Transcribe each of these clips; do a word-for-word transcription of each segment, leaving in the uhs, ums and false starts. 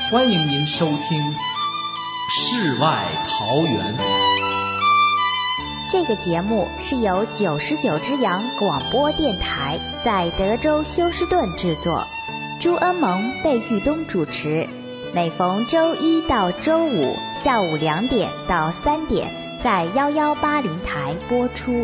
欢迎您收听《世外桃源》。 这个节目是由九十九只羊广播电台在德州休斯顿制作，朱恩蒙、贝玉东主持，每逢周一到周五下午两点到三点在幺幺八零台播出。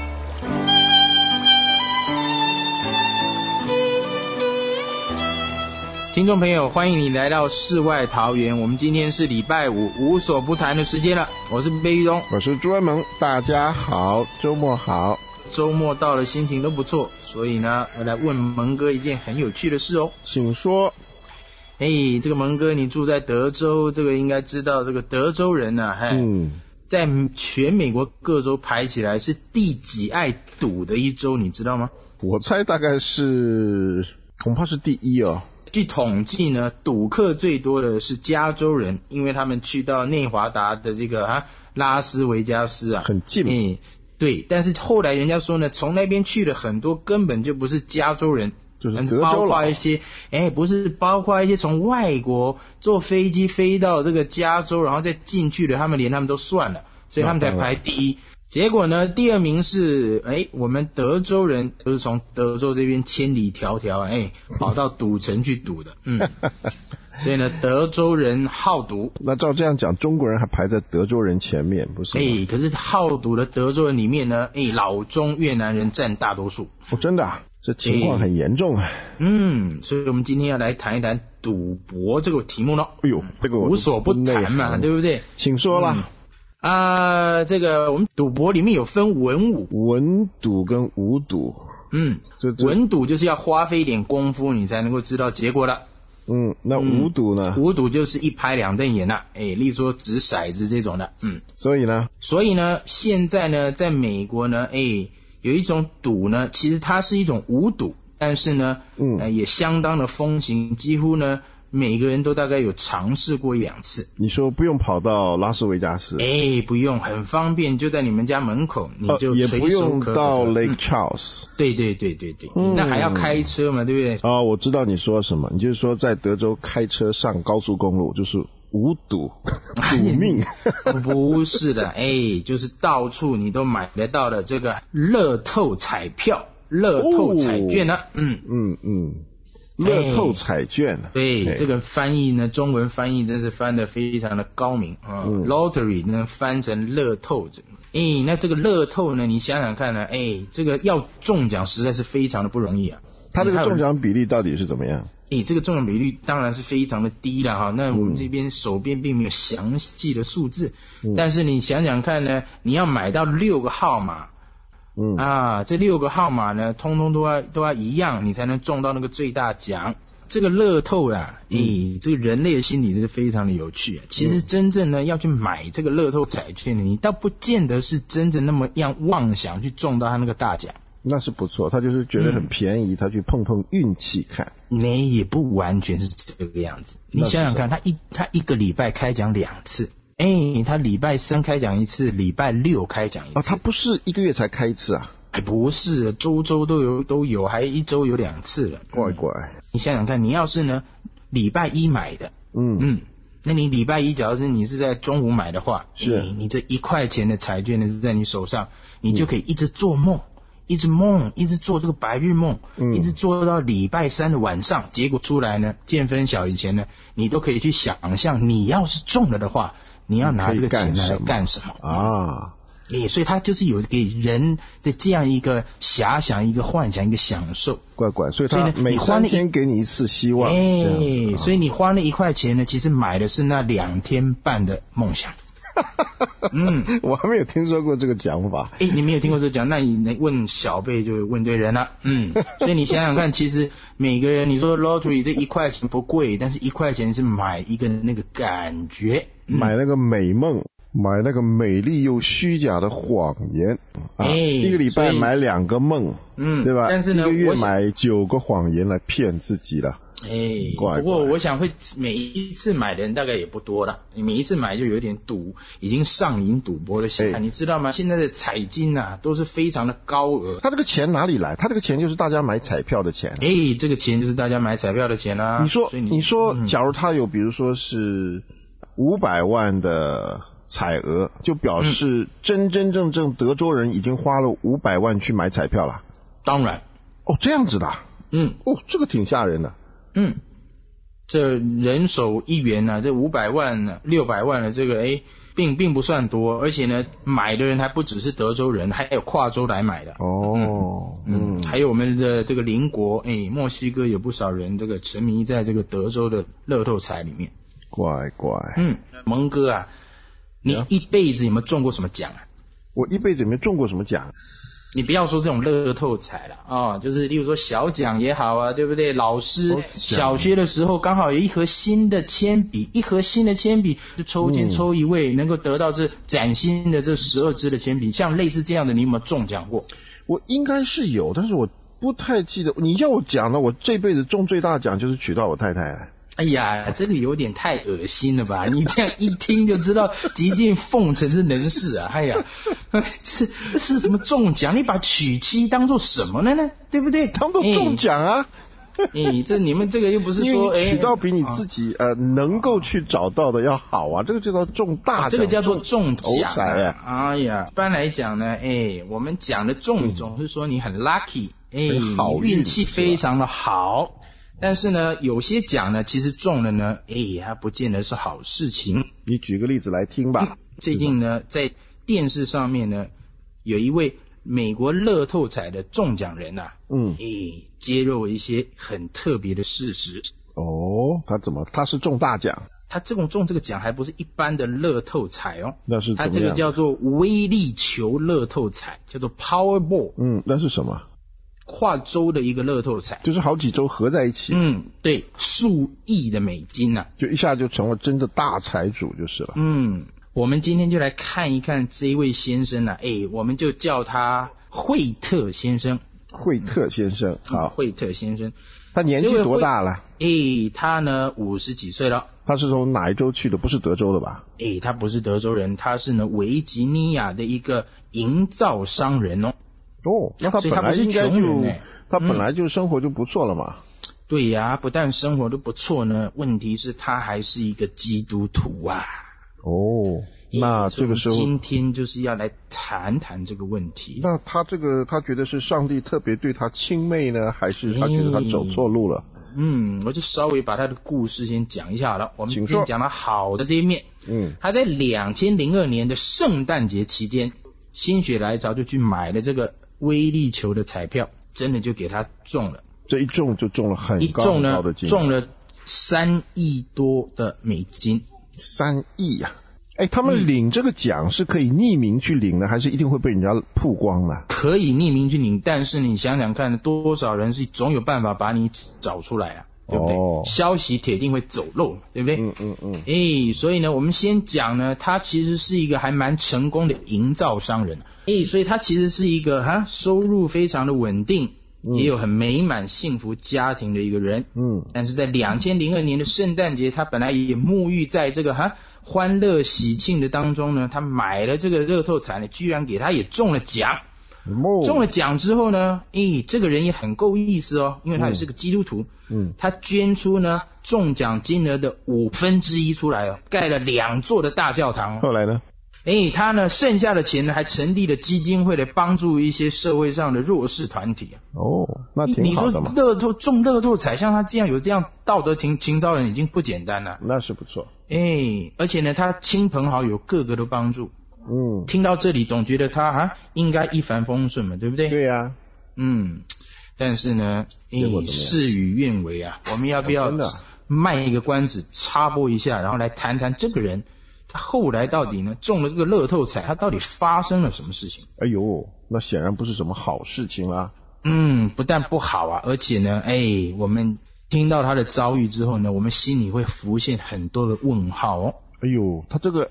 听众朋友，欢迎你来到世外桃源。我们今天是礼拜五无所不谈的时间了。我是贝玉东， 我是朱安蒙，大家好，周末好。 周末到了，心情都不错，所以呢，我来问蒙哥一件很有趣的事哦。 请说。 哎，这个蒙哥，你住在德州，这个应该知道，这个德州人呢、啊，嗯，在全美国各州排起来是第几爱赌的一州，你知道吗？ 我猜大概是，恐怕是第一哦。 据统计呢，赌客最多的是加州人，因为他们去到内华达的这个啊拉斯维加斯啊， 很近。 嗯，对。但是后来人家说呢，从那边去的很多根本就不是加州人， 就是德州包括一些，哎，不是，包括一些从外国坐飞机飞到这个加州，然后再进去的，他们连他们都算了，所以他们才排第一。结果呢，第二名是哎，我们德州人都是从德州这边千里迢迢哎跑到赌城去赌的，嗯，所以呢，德州人好赌。 那照这样讲，中国人还排在德州人前面，不是吗？ 哎，可是好赌的德州人里面呢，哎，老中越南人占大多数。 哦，真的啊，这情况很严重啊。 嗯，所以我们今天要来谈一谈赌博这个题目了。 哎呦，这个我无所不谈嘛，对不对？ 请说啦。 嗯啊、呃，这个我们赌博里面有分文武， 文赌跟武赌。 嗯，文赌就是要花费一点功夫，你才能够知道结果了。 嗯，那武赌呢？ 嗯、武赌就是一拍两瞪眼啦，哎，例如说掷骰子这种的。嗯， 所以呢？ 所以呢，现在呢，在美国呢，哎，有一种赌呢，其实它是一种武赌，但是呢，嗯、呃，也相当的风行，几乎呢。每个人都大概有尝试过一两次。 你说不用跑到拉斯维加斯？ 哎，不用，很方便，就在你们家门口，你就随手可得、呃、也不用到 Lake 嗯、 Charles。 对对对对对、嗯，那还要开车嘛，对不对？ 啊、哦，我知道你说什么，你就是说在德州开车上高速公路就是无赌赌命。 不是的，哎，就是到处你都买得到的这个乐透彩票、乐透彩券呢、啊。嗯嗯嗯。乐透彩券、 欸、对、欸、这个翻译呢，中文翻译真是翻得非常的高明啊、嗯、！Lottery 呢翻成乐透，哎、欸，那这个乐透呢，你想想看呢，哎、欸，这个要中奖实在是非常的不容易啊。 它这个中奖比例到底是怎么样？ 哎、欸，这个中奖比率当然是非常的低了哈。那我们这边手边并没有详细的数字、嗯，但是你想想看呢，你要买到六个号码。嗯啊，这六个号码呢，通通都要都要一样，你才能中到那个最大奖。这个乐透啊，诶、嗯欸，这个人类的心理是非常的有趣啊。其实真正呢要去买这个乐透彩券，你倒不见得是真正那么样妄想去中到他那个大奖。 那是不错，他就是觉得很便宜，嗯、他去碰碰运气看。 那也不完全是这个样子。你想想看，他一他一个礼拜开奖两次。哎、欸，他礼拜三开奖一次，礼拜六开奖一次。 啊，他不是一个月才开一次啊？ 哎，不是，周周都有都有，还一周有两次了。 怪怪、 嗯。你想想看，你要是呢礼拜一买的，嗯嗯，那你礼拜一假如是你是在中午买的话， 是、 欸、你这一块钱的彩券呢是在你手上，你就可以一直做梦。嗯一直梦，一直做这个白日梦、嗯，一直做到礼拜三的晚上，结果出来呢，见分晓以前呢，你都可以去想象，你要是中了的话，你要拿这个钱来干什么啊？ 诶，所以他就是有给人的这样一个遐想、一个幻想、一个享受。 怪怪，所以他每三天给你一次希望。 诶、啊，所以你花那一块钱呢，其实买的是那两天半的梦想。 嗯，我还没有听说过这个讲法。 哎，你没有听过这个讲，那你问小贝就问对人了。嗯，所以你想想看，其实每个人，你说 lottery 这一块钱不贵，但是一块钱是买一个那个感觉， 嗯、买那个美梦。 买那个美丽又虚假的谎言，啊， 哎， 一个礼拜买两个梦， 嗯， 对吧？ 但是呢， 一个月买九个谎言来骗自己了。 哎， 怪怪不过我想会每一次买的人大概也不多了，你每一次买就有点赌，已经上瘾赌博的心态， 哎你知道吗？现在的彩金啊都是非常的高额。 他这个钱哪里来？他这个钱就是大家买彩票的钱。 哎，这个钱就是大家买彩票的钱啊。 你说， 所以你你说， 嗯假如他有，比如说是五百万的彩额，就表示真真正正德州人已经花了五百万去买彩票了。 当然， 哦，这样子的啊。 嗯哦，这个挺吓人的。 嗯，这人手一元啊，这五百万呢、六百万的这个哎，并并不算多，而且呢，买的人还不只是德州人，还有跨州来买的。 哦， 嗯，还有我们的这个邻国，哎，墨西哥有不少人这个沉迷在这个德州的乐透彩里面。 乖乖。 嗯，蒙哥啊，你一辈子有没有中过什么奖啊？ 我一辈子也没中过什么奖。 你不要说这种乐透彩了啊、哦，就是例如说小奖也好啊，对不对？老师小学的时候刚好有一盒新的铅笔，一盒新的铅笔就抽签抽一位，嗯、能够得到这崭新的这十二支的铅笔，像类似这样的，你有没有中奖过？ 我应该是有，但是我不太记得。你要我讲呢，我这辈子中最大奖就是娶到我太太。 哎呀，这个有点太恶心了吧！你这样一听就知道极尽奉承之能事啊！哎呀，这这是什么中奖？你把娶妻当做什么了呢？对不对？ 当做中奖啊！ 哎，这你们这个又不是说哎， 娶到比你自己、啊、呃能够去找到的要好啊！这个就叫中大奖、啊， 这个叫做中奖啊！ 哎呀，一般来讲呢，哎，我们讲的中总是说你很 lucky， 哎， 好运气非常的好。但是呢，有些奖呢，其实中了呢，哎，它不见得是好事情。 你举个例子来听吧。 最近呢，在电视上面呢，有一位美国乐透彩的中奖人啊，嗯，哎，揭露一些很特别的事实。 哦，他怎么？他是中大奖？ 他这种中这个奖还不是一般的乐透彩哦， 那是怎么样？ 他这个叫做威力球乐透彩，叫做 Powerball。 嗯，那是什么？ 跨州的一个乐透彩， 就是好几州合在一起。 嗯，对，数亿的美金啊， 就一下就成了真的大财主就是了。 嗯，我们今天就来看一看这一位先生啊，哎，我们就叫他惠特先生。 惠特先生，好， 惠特先生， 他年纪多大了？ 哎，他呢五十几岁了。 他是从哪一州去的？不是德州的吧？ 哎，他不是德州人，他是呢维吉尼亚的一个营造商人哦。 哦，那他本来应该就他本来就生活就不错了嘛。 嗯、对呀、啊，不但生活都不错呢，问题是他还是一个基督徒啊。 哦，那这个时候今天就是要来谈谈这个问题。 那他这个他觉得是上帝特别对他亲妹呢，还是他觉得他走错路了？ 嗯，我就稍微把他的故事先讲一下好了。我们先讲他好的这一面。 嗯， 他在两千零二年的圣诞节期间，心血来潮就去买了这个威力球的彩票，真的就给他中了。 这一中就中了很高很高的金额， 一中呢，中了三亿多的美金。 三亿呀、啊！哎，他们领这个奖是可以匿名去领的，还是一定会被人家曝光的？ 可以匿名去领，但是你想想看，多少人是总有办法把你找出来啊，对不对？哦、消息铁定会走漏，对不对？ 嗯嗯嗯。 哎，所以呢，我们先讲呢，他其实是一个还蛮成功的营造商人。哎，所以他其实是一个哈收入非常的稳定，嗯、也有很美满幸福家庭的一个人。嗯。但是在两千零二年的圣诞节，他本来也沐浴在这个哈。欢乐喜庆的当中呢，他买了这个乐透彩呢，居然给他也中了奖。 哦、 中了奖之后呢，诶，这个人也很够意思哦，因为他也是个基督徒。嗯，他捐出呢中奖金额的五分之一出来哦，盖了两座的大教堂。 后来呢？ 诶，他呢剩下的钱呢，还成立了基金会来帮助一些社会上的弱势团体。 哦，那挺好的嘛。 你说乐透中乐透彩，像他这样有这样道德情情操的人已经不简单了。 那是不错。 哎，而且呢，他亲朋好友个个都帮助。 嗯， 听到这里总觉得他啊应该一帆风顺嘛，对不对？ 对呀、啊。 嗯，但是呢，哎，事与愿违啊。我们要不要卖一个关子，插播一下，然后来谈谈这个人，他后来到底呢中了这个乐透彩，他到底发生了什么事情？ 哎呦，那显然不是什么好事情啦。 嗯，不但不好啊，而且呢，哎，我们听到他的遭遇之后呢，我们心里会浮现很多的问号哦。 哎呦，他这个哎，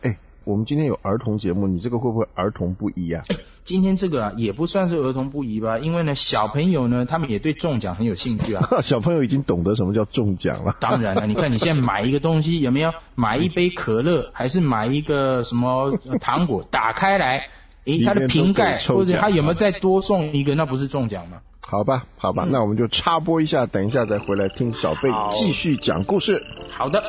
我们今天有儿童节目，你这个会不会儿童不宜啊？ 今天这个啊也不算是儿童不宜吧，因为呢小朋友呢他们也对中奖很有兴趣啊。 小朋友已经懂得什么叫中奖了。 当然了，你看你现在买一个东西有没有买一杯可乐，还是买一个什么糖果，打开来，诶，它的瓶盖或者它有没有再多送一个，那不是中奖吗？ 好吧，好吧，嗯、那我们就插播一下，等一下再回来听小贝继续讲故事。 好的。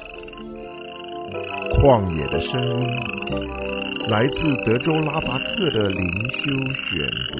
旷野的声音，来自德州拉巴克的灵修选读。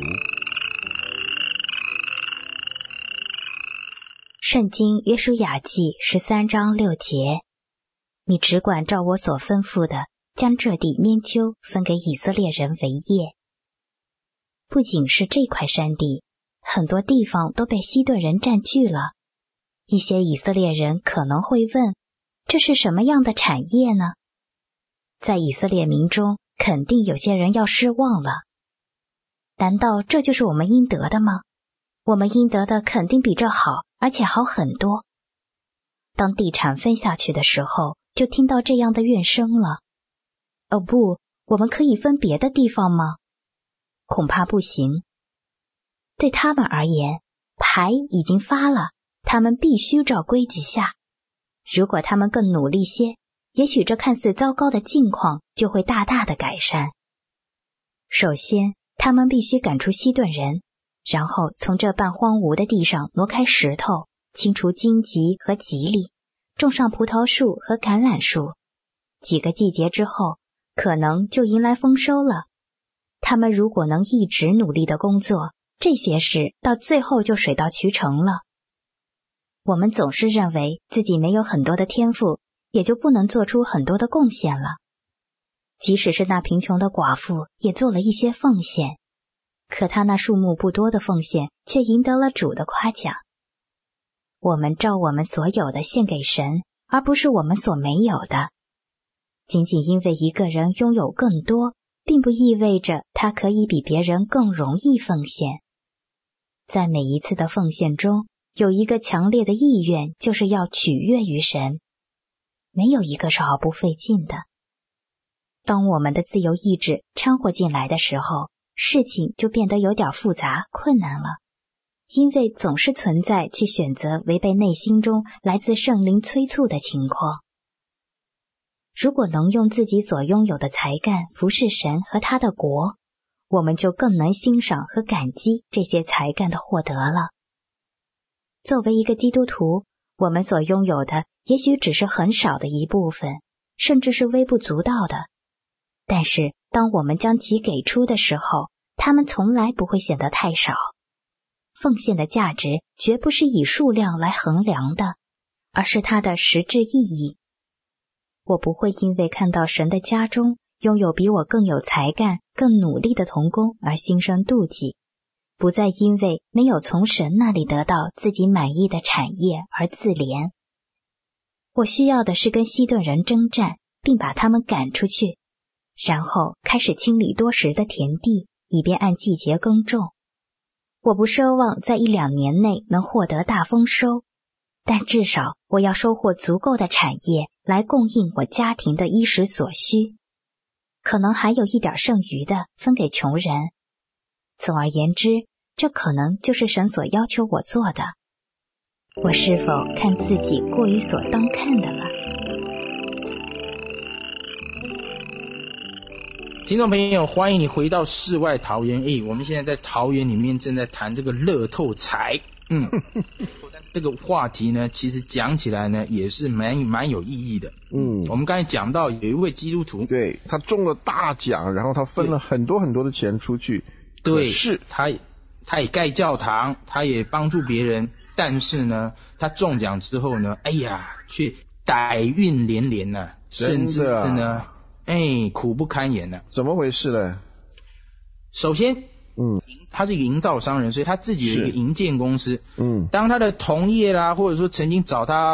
圣经约书亚记十三章六节，你只管照我所吩咐的，将这地拈阄分给以色列人为业。不仅是这块山地，很多地方都被西顿人占据了。一些以色列人可能会问，这是什么样的产业呢？在以色列民中，肯定有些人要失望了。难道这就是我们应得的吗？我们应得的肯定比这好，而且好很多。当地产分下去的时候，就听到这样的怨声了。哦不，我们可以分别的地方吗？恐怕不行。对他们而言，牌已经发了，他们必须照规矩下。如果他们更努力些，也许这看似糟糕的境况就会大大的改善。首先，他们必须赶出西顿人，然后从这半荒芜的地上挪开石头，清除荆棘和棘藜，种上葡萄树和橄榄树。几个季节之后，可能就迎来丰收了。他们如果能一直努力的工作，这些事到最后就水到渠成了。我们总是认为自己没有很多的天赋，也就不能做出很多的贡献了。即使是那贫穷的寡妇也做了一些奉献，可她那数目不多的奉献却赢得了主的夸奖。我们照我们所有的献给神，而不是我们所没有的。仅仅因为一个人拥有更多，并不意味着他可以比别人更容易奉献。在每一次的奉献中，有一个强烈的意愿，就是要取悦于神。没有一个是毫不费劲的。当我们的自由意志掺和进来的时候，事情就变得有点复杂困难了，因为总是存在去选择违背内心中来自圣灵催促的情况。如果能用自己所拥有的才干服侍神和他的国，我们就更能欣赏和感激这些才干的获得了。作为一个基督徒，我们所拥有的也许只是很少的一部分，甚至是微不足道的。但是当我们将其给出的时候，它们从来不会显得太少。奉献的价值绝不是以数量来衡量的，而是它的实质意义。我不会因为看到神的家中拥有比我更有才干、更努力的同工而心生妒忌，不再因为没有从神那里得到自己满意的产业而自怜。我需要的是跟西顿人征战，并把他们赶出去，然后开始清理多时的田地，以便按季节耕种。我不奢望在一两年内能获得大丰收，但至少我要收获足够的产业来供应我家庭的衣食所需，可能还有一点剩余的分给穷人。总而言之，这可能就是神所要求我做的。我是否看自己过于所当看的了？ 听众朋友，欢迎你回到世外桃源。诶，我们现在在桃园里面正在谈这个乐透彩。嗯，但是这个话题呢，其实讲起来呢，也是蛮蛮有意义的。嗯，我们刚才讲到有一位基督徒， 对，他中了大奖，然后他分了很多很多的钱出去。 对，是他他也盖教堂，他也帮助别人，但是呢，他中奖之后呢，哎呀，却歹运连连呐、啊，甚至是呢，哎，苦不堪言呐、啊。 怎么回事呢？ 首先，嗯，他是一个营造商人，所以他自己有一个营建公司。 嗯， 当他的同业啦，或者说曾经找他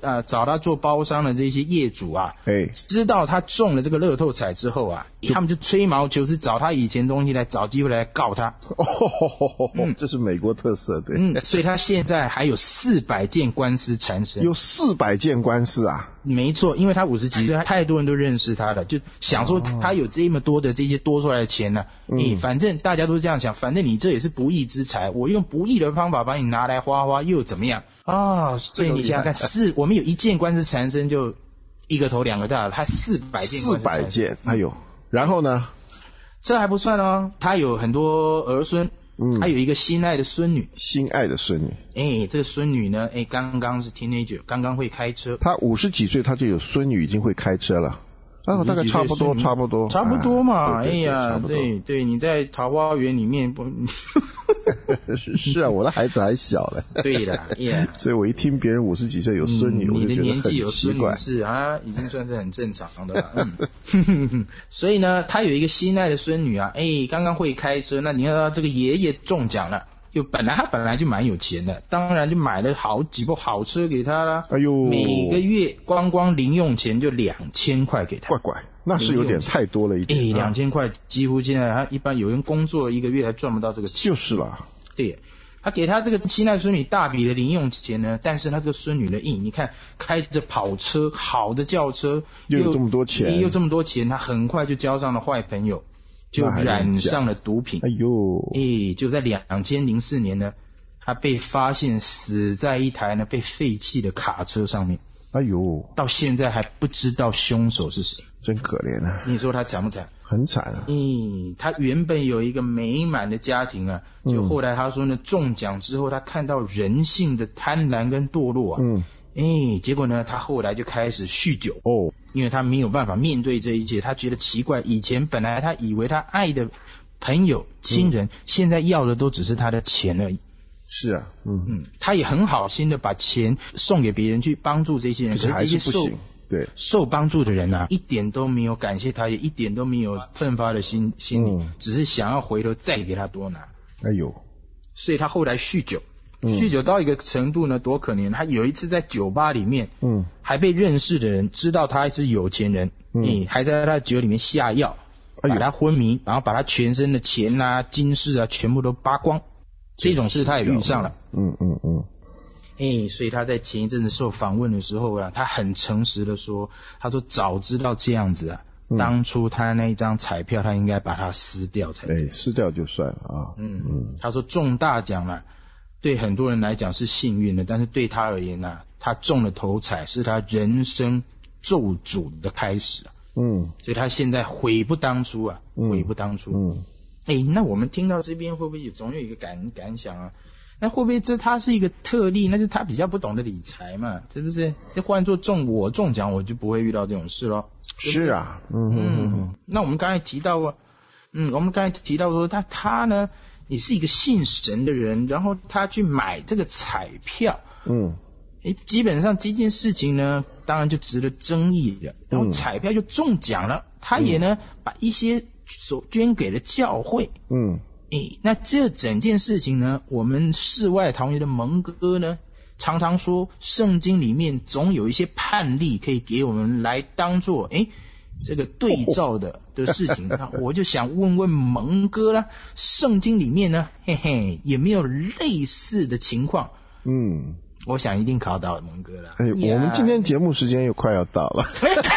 呃找他做包商的这些业主啊， 哎， 知道他中了这个乐透彩之后啊，他们就吹毛求疵，找他以前东西来找机会来告他。 哦，嗯，这是美国特色，对。 嗯，所以他现在还有四百件官司缠身。 有四百件官司啊？ 没错，因为他五十几岁，他太多人都认识他了，就想说他有这么多的这些多出来的钱呢、啊，你、嗯、反正大家都是这样想，反正你这也是不义之财，我用不义的方法把你拿来花花又怎么样啊？所以你想想看，四我们有一件官司缠身就一个头两个大了，他四百件官司缠身。 四百件，哎呦，然后呢？ 这还不算哦，他有很多儿孙。嗯，他有一个心爱的孙女， 心爱的孙女。 哎，这个孙女呢，哎，刚刚是 teenager， 刚刚会开车。 他五十几岁，他就有孙女，已经会开车了。啊，大概差不多，差不多， 差不多嘛。 哎呀，对对，你在桃花源里面不？ 是是啊，我的孩子还小嘞。 对的，耶。 所以我一听别人五十几岁有孙女， 嗯、 我就觉得很奇怪。 你的年纪有孙女是啊，已经算是很正常的了。嗯，所以呢，他有一个心爱的孙女啊，哎，刚刚会开车。那你看到这个爷爷中奖了。就本来他本来就蛮有钱的，当然就买了好几部好车给他啦。 哎呦， 每个月光光零用钱就两千块给他。 怪怪，那是有点太多了一点。 哎，两千块几乎现在他一般有人工作一个月还赚不到这个钱。 就是啦。 对，他给他这个心爱孙女大笔的零用钱呢，但是他这个孙女的，咦，你看开着跑车，好的轿车， 又有这么多钱， 又这么多钱，他很快就交上了坏朋友。就染上了毒品。 哎呦， 哎，就在两千零四年呢，他被发现死在一台呢被废弃的卡车上面。 哎呦， 到现在还不知道凶手是谁， 真可怜啊！ 你说他惨不惨？ 很惨啊。 嗯，他原本有一个美满的家庭啊，就后来他说呢，中奖之后他看到人性的贪婪跟堕落啊。嗯。哎，结果呢，他后来就开始酗酒哦，因为他没有办法面对这一切，他觉得奇怪，以前本来他以为他爱的朋友、亲人，嗯、现在要的都只是他的钱而已。 是啊，嗯嗯，他也很好心的把钱送给别人去帮助这些人， 可是还是不行。对， 受帮助的人啊，一点都没有感谢他，也一点都没有奋发的心心理、嗯，只是想要回头再给他多拿。 哎呦， 所以他后来酗酒。酗酒到一个程度呢，多可怜！他有一次在酒吧里面，嗯，还被认识的人知道他是有钱人，嗯，还在他的酒里面下药，把他昏迷，然后把他全身的钱啊、金饰啊全部都扒光，这种事他也遇上了。 嗯嗯嗯。 哎，所以他在前一阵子受访问的时候啊，他很诚实的说，他说早知道这样子啊，嗯、当初他那一张彩票他应该把它撕掉才对。 哎，撕掉就算了啊。 嗯嗯。他说中大奖了。对很多人来讲是幸运的，但是对他而言呢、啊，他中了头彩是他人生咒诅的开始啊。嗯，所以他现在悔不当初啊，嗯、悔不当初。嗯，哎，那我们听到这边会不会总有一个感感想啊？那会不会这他是一个特例？那是他比较不懂得理财嘛，是不是？这换做中我中奖，我就不会遇到这种事咯。 是啊，嗯嗯嗯嗯。 那我们刚才提到啊，嗯，我们刚才提到说他他呢。你是一个信神的人，然后他去买这个彩票，嗯，诶，基本上这件事情呢，当然就值得争议了。然后彩票就中奖了，嗯、他也呢把一些所捐给了教会，嗯，诶，那这整件事情呢，我们世外桃源的蒙哥呢，常常说圣经里面总有一些判例可以给我们来当做诶。这个对照的的事情，那我就想问问蒙哥啦，圣经里面呢，嘿嘿，有没有类似的情况？嗯，我想一定考到蒙哥了。 哎，我们今天节目时间又快要到了，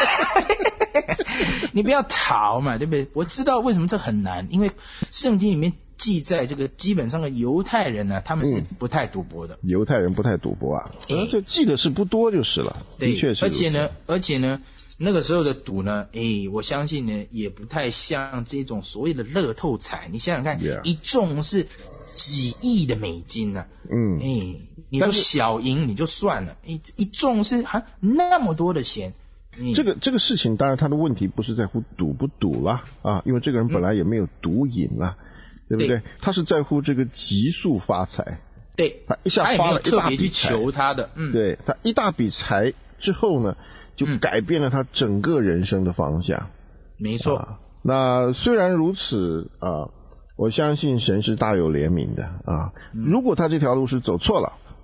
你不要逃嘛，对不对？我知道为什么这很难，因为圣经里面记载这个基本上的犹太人呢，他们是不太赌博的。 嗯、犹太人不太赌博啊，而且记得是不多就是了，的确是。 而且呢，而且呢。那个时候的赌呢，诶，我相信呢，也不太像这种所谓的乐透彩。你想想看， yeah. 一中是几亿的美金呢、啊。嗯，诶，你说小赢你就算了，一一中是啊那么多的钱。 这个这个事情，当然他的问题不是在乎赌不赌啦，啊，因为这个人本来也没有毒瘾啦，嗯、对不对？他是在乎这个急速发财。 对， 他一下发了一大笔财， 去求他的， 嗯，对他一大笔财之后呢？就改变了他整个人生的方向。 没错、 啊。那虽然如此啊，我相信神是大有怜悯的啊。如果他这条路是走错了，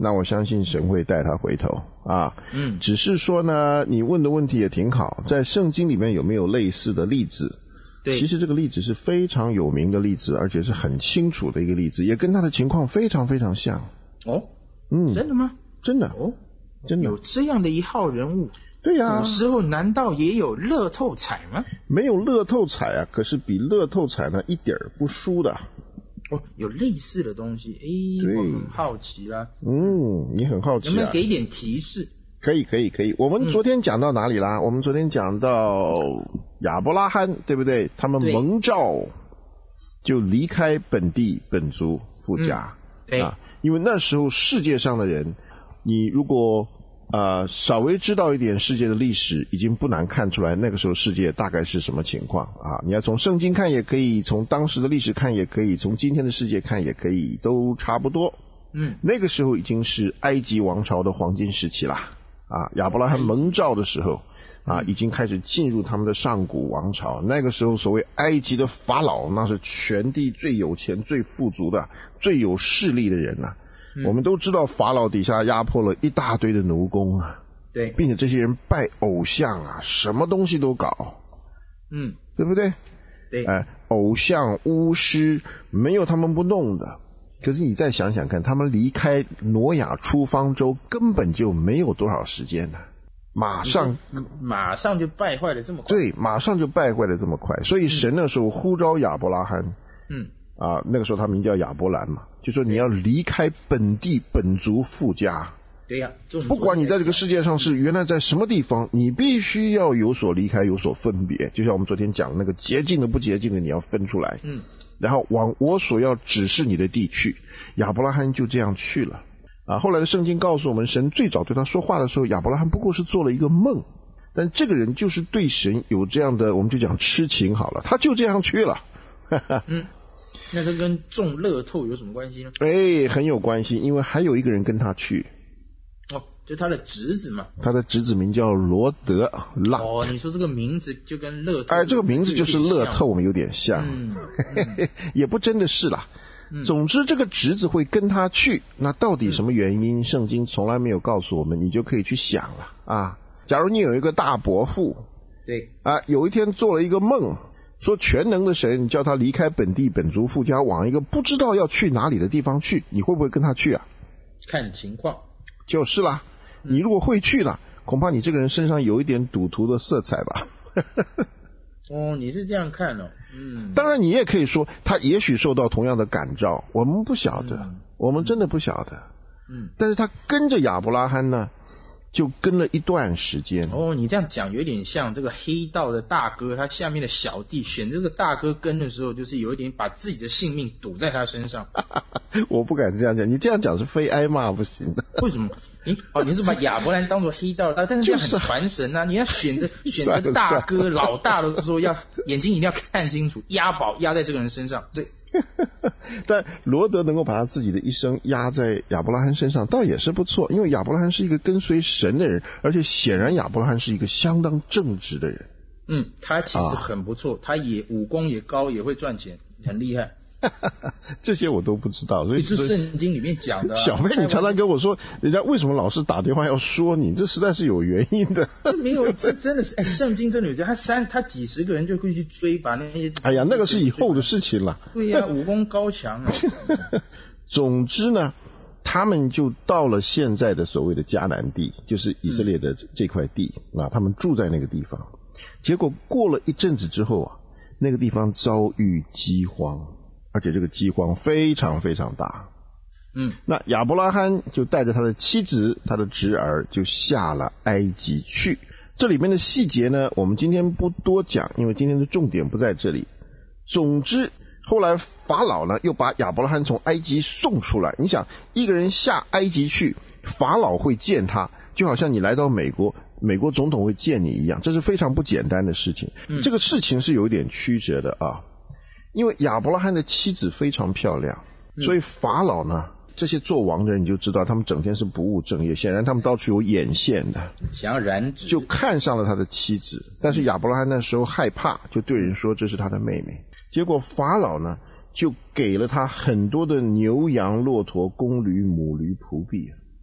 那我相信神会带他回头啊。 嗯， 只是说呢，你问的问题也挺好，在圣经里面有没有类似的例子？ 对， 其实这个例子是非常有名的例子，而且是很清楚的一个例子，也跟他的情况非常非常像。 哦， 嗯， 真的吗？ 真的哦， 真的有这样的一号人物。 对呀、啊， 古时候难道也有乐透彩吗？ 没有乐透彩啊，可是比乐透彩呢一点儿不输的。 哦，有类似的东西，诶，我很好奇啦。 嗯，你很好奇啊？ 能不能给一点提示？ 可以，可以，可以。我们昨天讲到哪里啦？嗯、我们昨天讲到亚伯拉罕，对不对？他们蒙召就离开本地本族父家、 嗯、对啊，因为那时候世界上的人，你如果呃，稍微知道一点世界的历史，已经不难看出来那个时候世界大概是什么情况啊！你要从圣经看也可以，从当时的历史看也可以，从今天的世界看也可以，都差不多。 嗯， 那个时候已经是埃及王朝的黄金时期啦。啊，亚伯拉罕蒙召的时候啊，已经开始进入他们的上古王朝。那个时候所谓埃及的法老，那是全地最有钱、最富足的、最有势力的人啊。嗯、我们都知道法老底下压迫了一大堆的奴工啊， 对， 并且这些人拜偶像啊，什么东西都搞， 嗯， 对不对？ 对， 哎、呃，偶像、巫师，没有他们不弄的。可是你再想想看，他们离开挪亚出方舟根本就没有多少时间呢，马上马上就败坏了这么快， 对，马上就败坏了这么快。所以神那时候呼召亚伯拉罕， 嗯。 啊，那个时候他名叫亚伯兰嘛，就说你要离开本地本族父家。 对呀、啊， 不管你在这个世界上是原来在什么地方，你必须要有所离开，有所分别。就像我们昨天讲的那个洁净的不洁净的，你要分出来。 嗯， 然后往我所要指示你的地去。亚伯拉罕就这样去了。啊，后来的圣经告诉我们，神最早对他说话的时候，亚伯拉罕不过是做了一个梦，但这个人就是对神有这样的，我们就讲痴情好了，他就这样去了。 嗯。那这跟中乐透有什么关系呢？ 哎，很有关系，因为还有一个人跟他去。 哦，就他的侄子嘛。 他的侄子名叫罗德拉。 哦，你说这个名字就跟乐透。 哎，这个名字就是乐透，有点像。嗯，嗯也不真的是啦。嗯、总之，这个侄子会跟他去，那到底什么原因？嗯、圣经从来没有告诉我们，你就可以去想了啊。假如你有一个大伯父， 对啊，有一天做了一个梦。说全能的神叫他离开本地本族父家，往一个不知道要去哪里的地方去，你会不会跟他去啊？ 看情况。 就是啦，你如果会去了，恐怕你这个人身上有一点赌徒的色彩吧。 哦，你是这样看哦。嗯。 当然你也可以说他也许受到同样的感召，我们不晓得，嗯、我们真的不晓得。 嗯。 但是他跟着亚伯拉罕呢，就跟了一段时间。 哦，你这样讲有点像这个黑道的大哥，他下面的小弟选这个大哥跟的时候，就是有一点把自己的性命赌在他身上。 我不敢这样讲，你这样讲是非挨骂不行的。 为什么？你哦，你是把亚伯兰当作黑道，但是这样很传神啊！你要选择选择大哥老大的时候，要眼睛一定要看清楚，押宝压在这个人身上，对。 但罗德能够把他自己的一生压在亚伯拉罕身上，倒也是不错，因为亚伯拉罕是一个跟随神的人，而且显然亚伯拉罕是一个相当正直的人。 嗯，他其实很不错，啊、他也武功也高，也会赚钱，很厉害。 这些我都不知道，所以是圣经里面讲的、啊。 小妹，你常常跟我说，人家为什么老是打电话要说你，这实在是有原因的。 这没有，这真的是，哎，圣经真的有这，他三他几十个人就会去追，把那些。 哎呀，那个是以后的事情了。 对呀、啊，武功高强啊。 总之呢，他们就到了现在的所谓的迦南地，就是以色列的这块地、嗯、啊，他们住在那个地方。结果过了一阵子之后啊，那个地方遭遇饥荒。而且这个饥荒非常非常大， 嗯， 那亚伯拉罕就带着他的妻子、他的侄儿就下了埃及去。这里面的细节呢，我们今天不多讲，因为今天的重点不在这里。总之，后来法老呢又把亚伯拉罕从埃及送出来。你想，一个人下埃及去，法老会见他，就好像你来到美国，美国总统会见你一样，这是非常不简单的事情。嗯、这个事情是有一点曲折的啊。因为亚伯拉罕的妻子非常漂亮，所以法老呢，这些做王的人你就知道，他们整天是不务正业，显然他们到处有眼线的， 想要染指， 就看上了他的妻子。但是亚伯拉罕那时候害怕，就对人说这是他的妹妹。结果法老呢，就给了他很多的牛羊、骆驼、公驴、母驴、仆婢。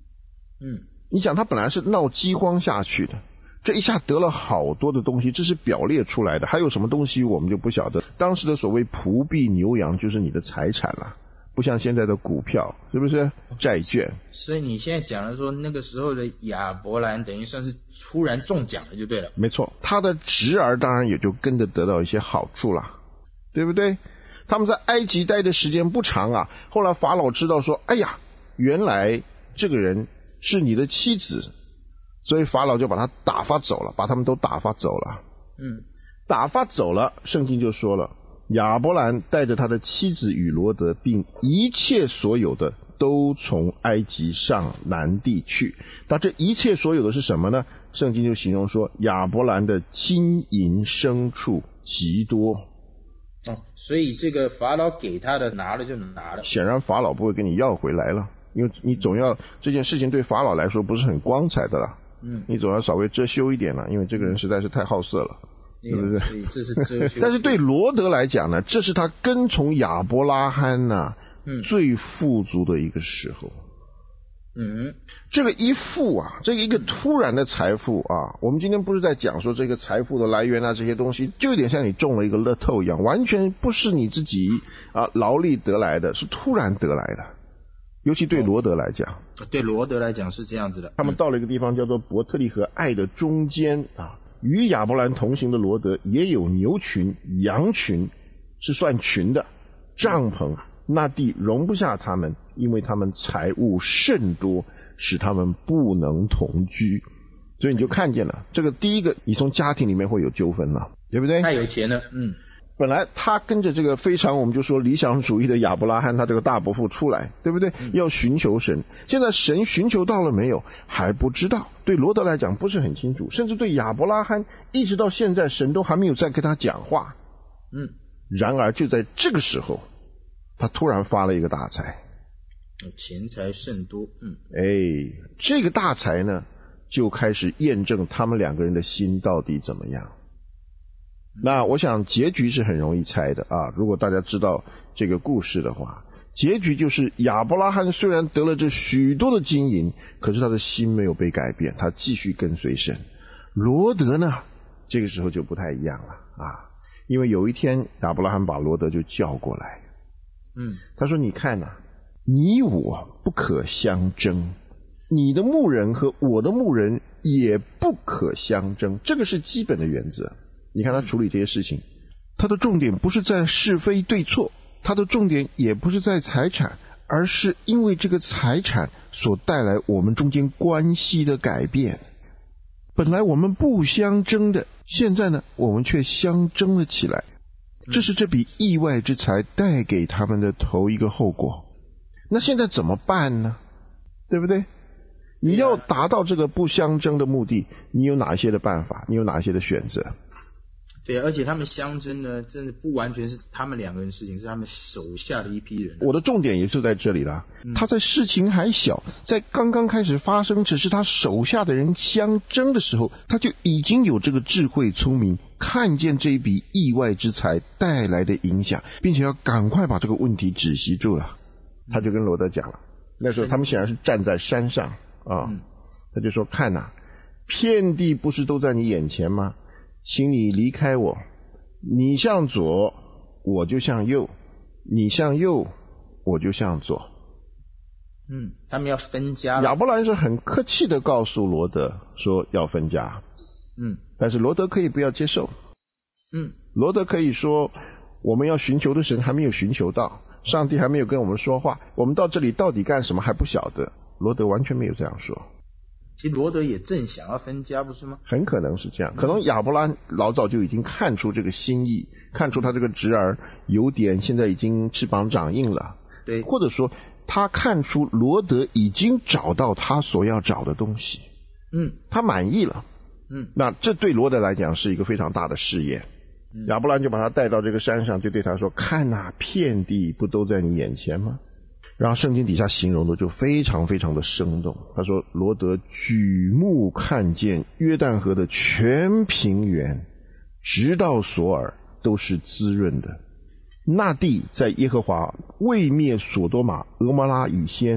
嗯， 你想他本来是闹饥荒下去的，这一下得了好多的东西，这是表列出来的，还有什么东西我们就不晓得。当时的所谓仆婢牛羊就是你的财产了，不像现在的股票，是不是债券？ 所以你现在讲的说那个时候的亚伯兰等于算是突然中奖了就对了。 没错，他的侄儿当然也就跟着得到一些好处了，对不对？他们在埃及待的时间不长啊，后来法老知道说，哎呀，原来这个人是你的妻子，所以法老就把他打发走了，把他们都打发走了。 嗯， 打发走了，圣经就说了，亚伯兰带着他的妻子与罗德，并一切所有的，都从埃及上南地去。那这一切所有的是什么呢？圣经就形容说，亚伯兰的金银牲畜极多。 哦，所以这个法老给他的拿了就拿了。 显然法老不会跟你要回来了，因为你总要、嗯、这件事情对法老来说不是很光彩的了。嗯，你总要稍微遮羞一点了，因为这个人实在是太好色了。是不是？ 这是遮羞。 但是对罗德来讲呢，这是他跟从亚伯拉罕呢、 嗯、 最富足的一个时候。 嗯， 这个一富啊，这个一个突然的财富啊，我们今天不是在讲说这个财富的来源啊，这些东西就有点像你中了一个乐透一样，完全不是你自己啊劳力得来的，是突然得来的。尤其对罗德来讲、 哦、对罗德来讲是这样子的。 他们到了一个地方叫做伯特利和爱的中间啊，与亚伯兰同行的罗德也有牛群羊群，是算群的，帐篷那地容不下他们，因为他们财物甚多，使他们不能同居。所以你就看见了，这个第一个你从家庭里面会有纠纷了，对不对？ 太有钱了。嗯， 本来他跟着这个非常我们就说理想主义的亚伯拉罕，他这个大伯父出来，对不对？嗯、要寻求神，现在神寻求到了没有还不知道，对罗德来讲不是很清楚，甚至对亚伯拉罕一直到现在神都还没有再跟他讲话。 嗯， 然而就在这个时候，他突然发了一个大财， 钱财甚多。嗯， 哎，这个大财呢就开始验证他们两个人的心到底怎么样。那我想结局是很容易猜的啊，如果大家知道这个故事的话，结局就是亚伯拉罕虽然得了这许多的金银，可是他的心没有被改变，他继续跟随神。罗德呢这个时候就不太一样了啊，因为有一天亚伯拉罕把罗德就叫过来， 嗯， 他说你看啊，你我不可相争，你的牧人和我的牧人也不可相争，这个是基本的原则。你看他处理这些事情，他的重点不是在是非对错，他的重点也不是在财产，而是因为这个财产所带来我们中间关系的改变。本来我们不相争的，现在呢我们却相争了起来，这是这笔意外之财带给他们的头一个后果。那现在怎么办呢？对不对？你要达到这个不相争的目的，你有哪些的办法？你有哪些的选择？ 对，而且他们相争呢，真的不完全是他们两个人的事情，是他们手下的一批人。 我的重点也就在这里了。嗯、他在事情还小，在刚刚开始发生，只是他手下的人相争的时候，他就已经有这个智慧聪明，看见这一笔意外之财带来的影响，并且要赶快把这个问题止息住了。他就跟罗德讲了，那时候他们显然是站在山上啊，嗯、他就说：“看呐、啊，遍地不是都在你眼前吗？请你离开我，你向左我就向右，你向右我就向左。” 嗯，他们要分家了。 亚伯兰是很客气的告诉罗德说要分家。 嗯， 但是罗德可以不要接受。 嗯， 罗德可以说我们要寻求的神还没有寻求到，上帝还没有跟我们说话，我们到这里到底干什么还不晓得。罗德完全没有这样说。 其实罗德也正想要分家，不是吗？ 很可能是这样，可能亚伯兰老早就已经看出这个心意，看出他这个侄儿有点现在已经翅膀长硬了， 对， 或者说他看出罗德已经找到他所要找的东西， 嗯， 他满意了， 嗯， 那这对罗德来讲是一个非常大的试验。嗯、亚伯兰就把他带到这个山上，就对他说：“看哪、啊，遍地不都在你眼前吗？”然后圣经底下形容的就非常非常的生动。他说罗德举目看见约旦河的全平原，直到索尔都是滋润的。那地在耶和华未灭所多玛、俄摩拉以先，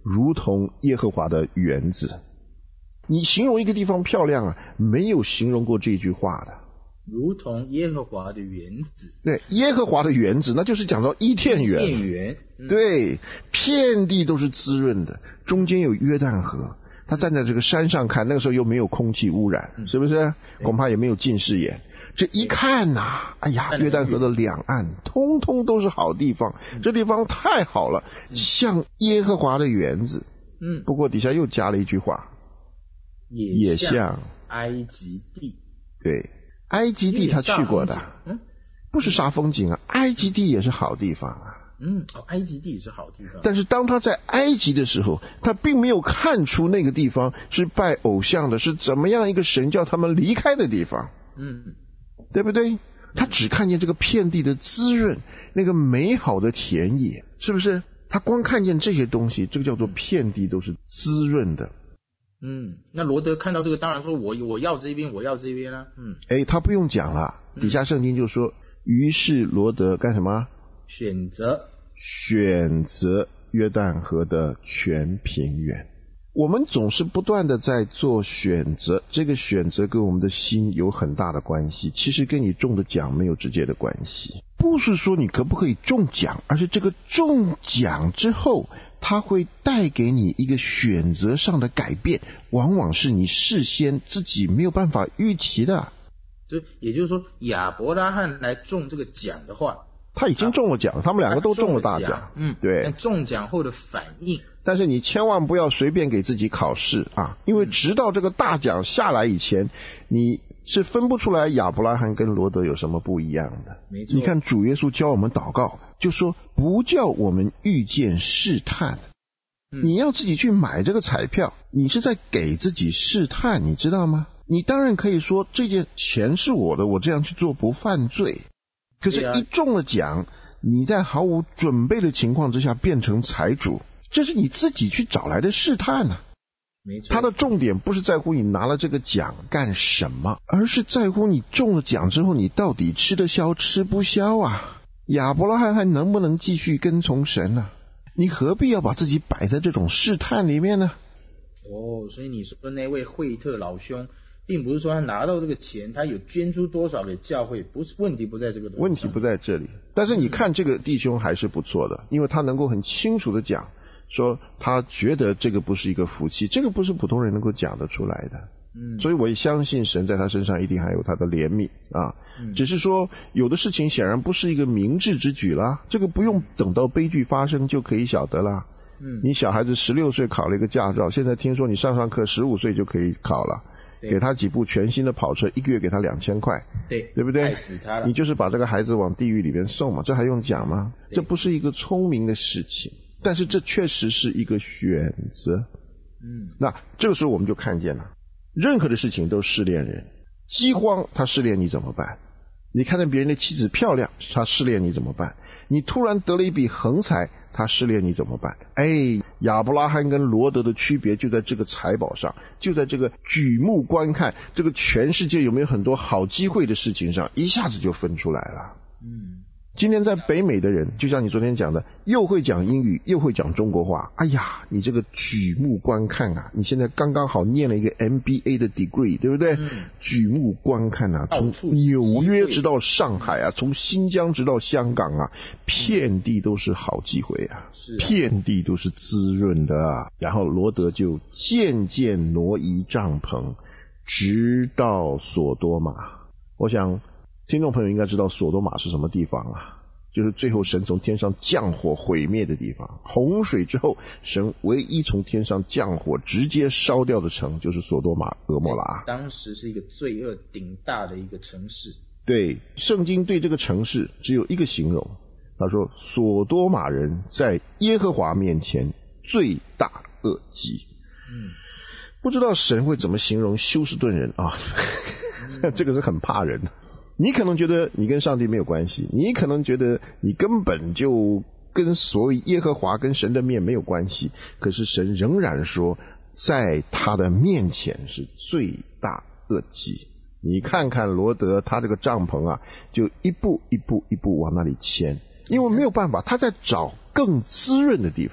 如同耶和华的园子。你形容一个地方漂亮啊，没有形容过这句话的。 如同耶和华的园子。 对，耶和华的园子，那就是讲到伊甸园。 伊甸园、嗯、 对，遍地都是滋润的，中间有约旦河。他站在这个山上看，那个时候又没有空气污染，嗯、是不是？恐怕也没有近视眼。这一看呐、啊，哎呀，约旦河的两岸通通都是好地方，嗯、这地方太好了，嗯、像耶和华的园子。 嗯， 不过底下又加了一句话， 也像埃及地。 对，埃及地他去过的，嗯，不是煞风景啊，埃及地也是好地方啊。 嗯，哦，埃及地也是好地方。 但是当他在埃及的时候，他并没有看出那个地方是拜偶像的，是怎么样一个神叫他们离开的地方。 嗯， 对不对？他只看见这个遍地的滋润，那个美好的田野，是不是？他光看见这些东西，这个叫做遍地都是滋润的。 嗯，那罗德看到这个，当然说我我要这边，我要这边啊。嗯， 哎，他不用讲了，底下圣经就说，嗯、于是罗德干什么？ 选择选择约旦河的全平原。我们总是不断的在做选择，这个选择跟我们的心有很大的关系，其实跟你中的奖没有直接的关系。不是说你可不可以中奖，而是这个中奖之后，它会带给你一个选择上的改变，往往是你事先自己没有办法预期的。 这也就是说，亚伯拉罕来中这个奖的话， 他已经中了奖，他们两个都中了大奖。 嗯， 对。 但中奖后的反应， 但是你千万不要随便给自己考试啊，因为直到这个大奖下来以前，你是分不出来亚伯拉罕跟罗德有什么不一样的。 没错。 你看主耶稣教我们祷告，就说不叫我们遇见试探。嗯、你要自己去买这个彩票，你是在给自己试探，你知道吗？你当然可以说这件钱是我的，我这样去做不犯罪。可是一中了奖，你在毫无准备的情况之下变成财主，这是你自己去找来的试探啊。 没错。 他的重点不是在乎你拿了这个奖干什么，而是在乎你中了奖之后你到底吃得消吃不消啊。亚伯拉罕还能不能继续跟从神呢、啊？你何必要把自己摆在这种试探里面呢？ 哦，所以你说那位惠特老兄并不是说他拿到这个钱，他有捐出多少给教会，不是问题不在这个东西， 问题不在这里。但是你看这个弟兄还是不错的，因为他能够很清楚的讲，说他觉得这个不是一个福气，这个不是普通人能够讲得出来的。嗯，所以我也相信神在他身上一定还有他的怜悯啊。嗯，只是说有的事情显然不是一个明智之举啦，这个不用等到悲剧发生就可以晓得啦。嗯，你小孩子十六岁考了一个驾照，现在听说你上上课十五岁就可以考了。给他几部全新的跑车，一个月给他两千块， 对， 对不对？ 害死他了。 你就是把这个孩子往地狱里边送嘛，这还用讲吗？这不是一个聪明的事情，但是这确实是一个选择。嗯，那这个时候我们就看见了，任何的事情都试炼人。饥荒他试炼你怎么办？你看到别人的妻子漂亮，他试炼你怎么办？你突然得了一笔横财，他试炼你怎么办？哎，亚伯拉罕跟罗德的区别就在这个财宝上，就在这个举目观看这个全世界有没有很多好机会的事情上，一下子就分出来了。嗯，今天在北美的人，就像你昨天讲的，又会讲英语又会讲中国话，哎呀，你这个举目观看啊，你现在刚刚好念了一个 M B A 的 degree， 对不对？嗯，举目观看啊，从纽约直到上海啊，从新疆直到香港啊，遍地都是好机会啊， 是啊， 遍地都是滋润的啊。然后罗德就渐渐挪移帐篷，直到索多玛。我想听众朋友应该知道索多玛是什么地方啊，就是最后神从天上降火毁灭的地方。洪水之后，神唯一从天上降火直接烧掉的城就是索多玛蛾摩拉。 当时是一个罪恶顶大的一个城市。 对，圣经对这个城市只有一个形容，他说索多玛人在耶和华面前罪大恶极。嗯，不知道神会怎么形容休斯顿人啊？这个是很怕人的。你可能觉得你跟上帝没有关系，你可能觉得你根本就跟所谓耶和华跟神的面没有关系，可是神仍然说在他的面前是罪大恶极。你看看罗德他这个帐篷啊，就一步一步一步往那里迁，因为没有办法，他在找更滋润的地方。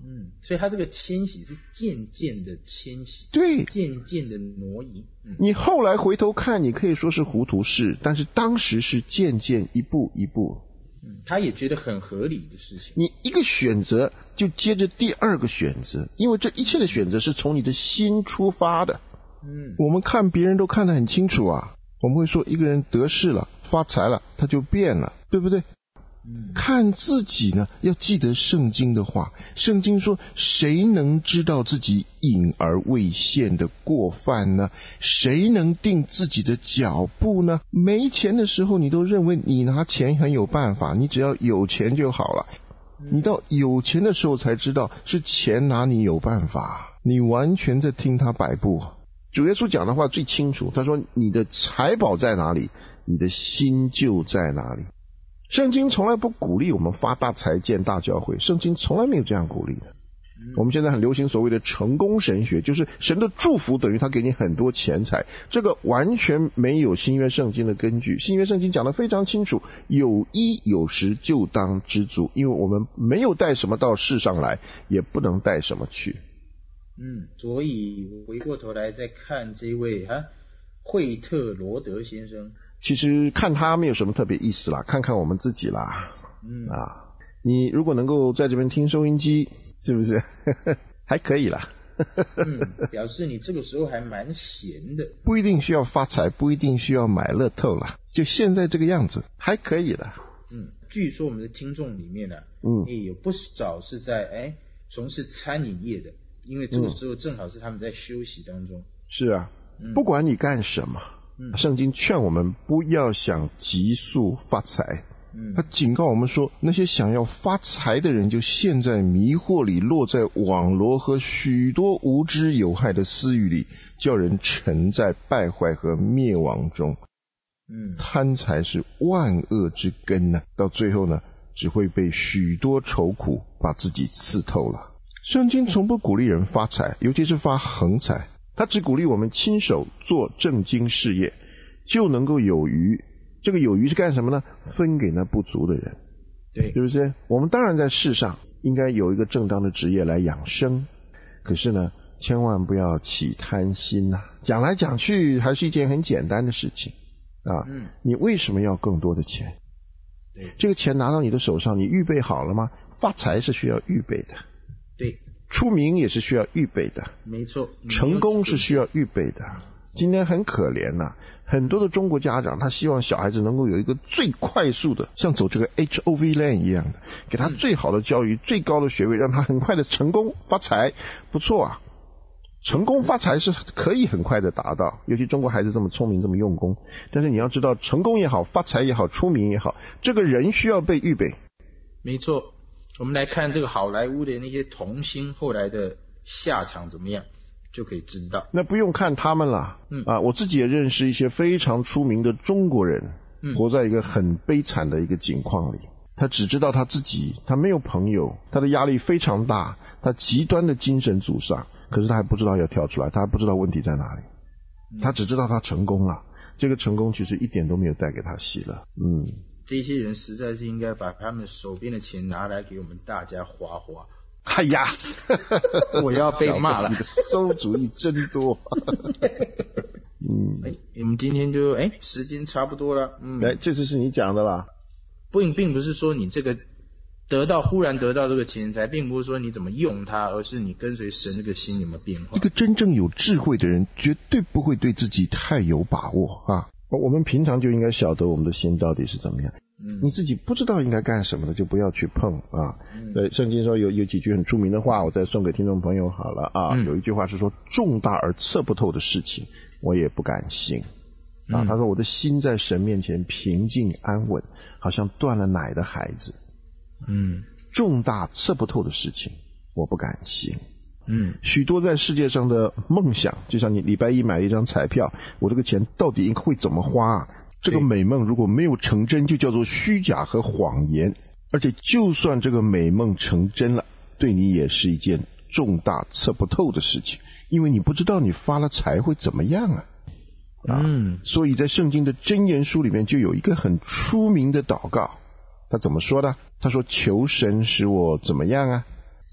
嗯，所以它这个迁徙是渐渐的迁徙， 对， 渐渐的挪移。嗯， 你后来回头看，你可以说是糊涂事，但是当时是渐渐一步一步。 嗯，他也觉得很合理的事情。 你一个选择就接着第二个选择，因为这一切的选择是从你的心出发的。 嗯， 我们看别人都看得很清楚啊，我们会说一个人得势了，发财了，他就变了，对不对？ 嗯， 看自己呢，要记得圣经的话。圣经说，谁能知道自己隐而未现的过犯呢？谁能定自己的脚步呢？没钱的时候，你都认为你拿钱很有办法，你只要有钱就好了。你到有钱的时候才知道，是钱拿你有办法，你完全在听他摆布。主耶稣讲的话最清楚，他说你的财宝在哪里，你的心就在哪里。圣经从来不鼓励我们发大财建大教会，圣经从来没有这样鼓励的。我们现在很流行所谓的成功神学，就是神的祝福等于他给你很多钱财，这个完全没有新约圣经的根据。新约圣经讲得非常清楚，有衣有食就当知足，因为我们没有带什么到世上来，也不能带什么去。 嗯，所以回过头来再看这位啊，惠特罗德先生， 其实看他没有什么特别意思啦，看看我们自己啦。嗯啊，你如果能够在这边听收音机，是不是还可以啦？ 嗯，表示你这个时候还蛮闲的， 不一定需要发财，不一定需要买乐透啦，就现在这个样子还可以了。 嗯，据说我们的听众里面呢、啊， 嗯， 也有不少是在哎从事餐饮业的，因为这个时候正好是他们在休息当中。 是啊，嗯、不管你干什么。嗯，圣经劝我们不要想急速发财。嗯，他警告我们说，那些想要发财的人就陷在迷惑里，落在网罗和许多无知有害的私欲里，叫人沉在败坏和灭亡中。嗯，贪财是万恶之根呢，到最后呢，只会被许多愁苦把自己刺透了。圣经从不鼓励人发财，尤其是发横财。他只鼓励我们亲手做正经事业，就能够有余。这个有余是干什么呢？分给那不足的人。 对， 是不是？我们当然在世上应该有一个正当的职业来养生，可是呢，千万不要起贪心呐、啊。讲来讲去还是一件很简单的事情啊。嗯，你为什么要更多的钱？ 对， 这个钱拿到你的手上，你预备好了吗？发财是需要预备的。 对。 出名也是需要预备的， 没错， 成功是需要预备的。今天很可怜呐、啊，很多的中国家长他希望小孩子能够有一个最快速的，像走这个 H O V lane 一样的，给他最好的教育、嗯、最高的学位，让他很快的成功发财。不错啊，成功发财是可以很快的达到，尤其中国孩子这么聪明这么用功。但是你要知道，成功也好，发财也好，出名也好，这个人需要被预备。 没错。我们来看这个好莱坞的那些童星后来的下场怎么样，就可以知道。 那不用看他们了，嗯啊，我自己也认识一些非常出名的中国人，嗯，活在一个很悲惨的一个境况里。他只知道他自己，他没有朋友，他的压力非常大，他极端的精神阻丧，可是他还不知道要跳出来，他还不知道问题在哪里，嗯、他只知道他成功了，这个成功其实一点都没有带给他喜乐，嗯。 这些人实在是应该把他们手边的钱拿来给我们大家花花。 哎呀， 我要被骂了， 你的馊主意真多。 嗯，哎，我们今天就哎，时间差不多了。嗯， 哎，这次是你讲的啦。 并并不是说你这个得到忽然得到这个钱财，并不是说你怎么用它，而是你跟随神这个心有没有变化。 一个真正有智慧的人，绝对不会对自己太有把握啊。我们平常就应该晓得我们的心到底是怎么样。嗯，你自己不知道应该干什么的，就不要去碰啊。嗯，对，圣经说有有几句很著名的话，我再送给听众朋友好了啊。嗯、有一句话是说，重大而测不透的事情，我也不敢行。啊，嗯、他说我的心在神面前平静安稳，好像断了奶的孩子。嗯，重大测不透的事情，我不敢行。嗯，许多在世界上的梦想，就像你礼拜一买了一张彩票，我这个钱到底会怎么花啊？这个美梦如果没有成真，就叫做虚假和谎言。而且就算这个美梦成真了，对你也是一件重大测不透的事情，因为你不知道你发了财会怎么样啊。啊嗯，所以在圣经的箴言书里面就有一个很出名的祷告，他怎么说的？他说求神使我怎么样啊？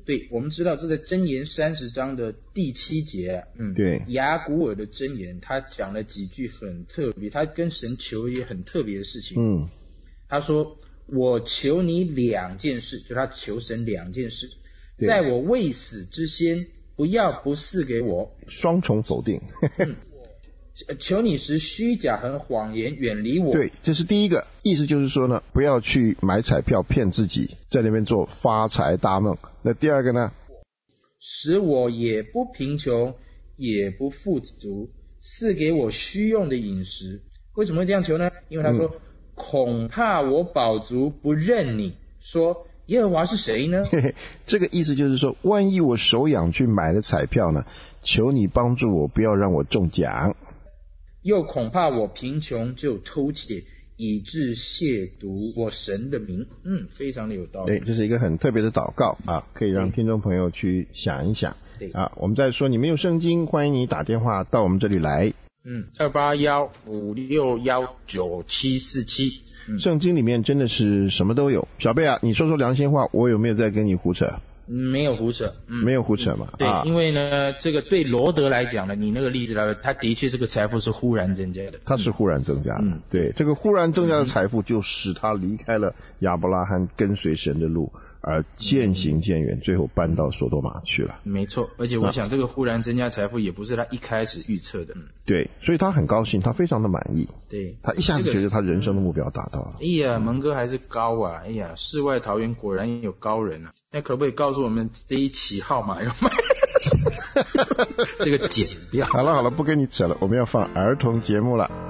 对，我们知道这在箴言三十章的第七节，嗯， 对， 雅古尔的箴言，他讲了几句很特别，他跟神求也很特别的事情。 嗯， 他说：“我求你两件事，就他求神两件事，在我未死之先，不要不赐给我。” 双重否定。 嗯，求你使虚假和谎言远离我。 对，这是第一个意思，就是说呢，不要去买彩票骗自己，在那边做发财大梦。那第二个呢， 使我也不贫穷，也不富足，赐给我需用的饮食。为什么会这样求呢？因为他说、嗯、恐怕我饱足不认你，说耶和华是谁呢？ 嘿嘿，这个意思就是说，万一我手痒去买了彩票呢，求你帮助我，不要让我中奖。 又恐怕我贫穷就偷窃，以致亵渎我神的名。嗯，非常的有道理。 对，这是一个很特别的祷告啊，可以让听众朋友去想一想。 对啊，我们再说你没有圣经，欢迎你打电话到我们这里来。 嗯，二八幺五六幺九七四七。 圣经里面真的是什么都有。小贝啊，你说说良心话，我有没有在跟你胡扯？ 没有胡扯，嗯， 没有胡扯嘛、 嗯。对、啊，因为呢，这个对罗德来讲呢，你那个例子来，他的确这个财富是忽然增加的， 他是忽然增加的。嗯，对，这个忽然增加的财富就使他离开了亚伯拉罕跟随神的路，而渐行渐远，最后搬到索多玛去了。 没错，而且我想这个忽然增加财富也不是他一开始预测的。 对，所以他很高兴，他非常的满意。 对， 他一下子觉得他人生的目标达到了。 哎呀，蒙哥还是高啊！哎呀，世外桃源果然有高人啊！那可不可以告诉我们这一期号码要卖？这个剪掉。 好了好了，不跟你扯了，我们要放儿童节目了。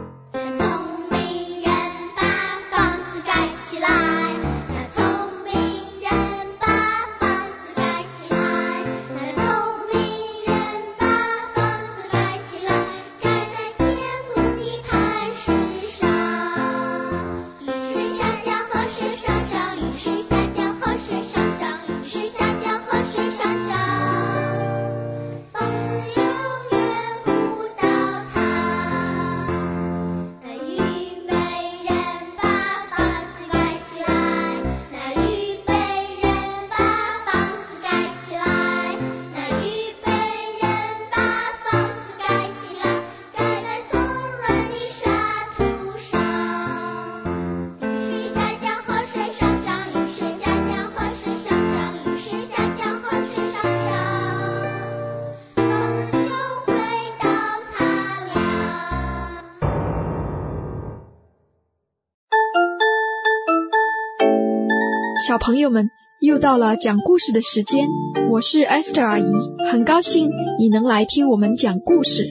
小朋友们，又到了讲故事的时间，我是 Esther 阿姨，很高兴你能来听我们讲故事。